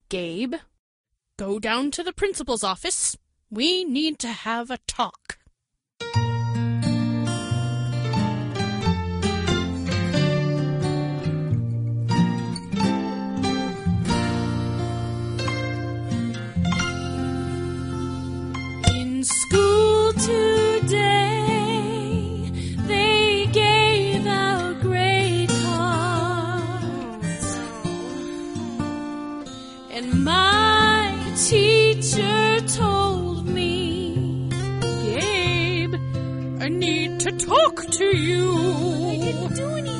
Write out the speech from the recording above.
Gabe, go down to the principal's office. We need to have a talk. In school today, they gave out grade cards, and my teacher told me, Gabe, I need to talk to you.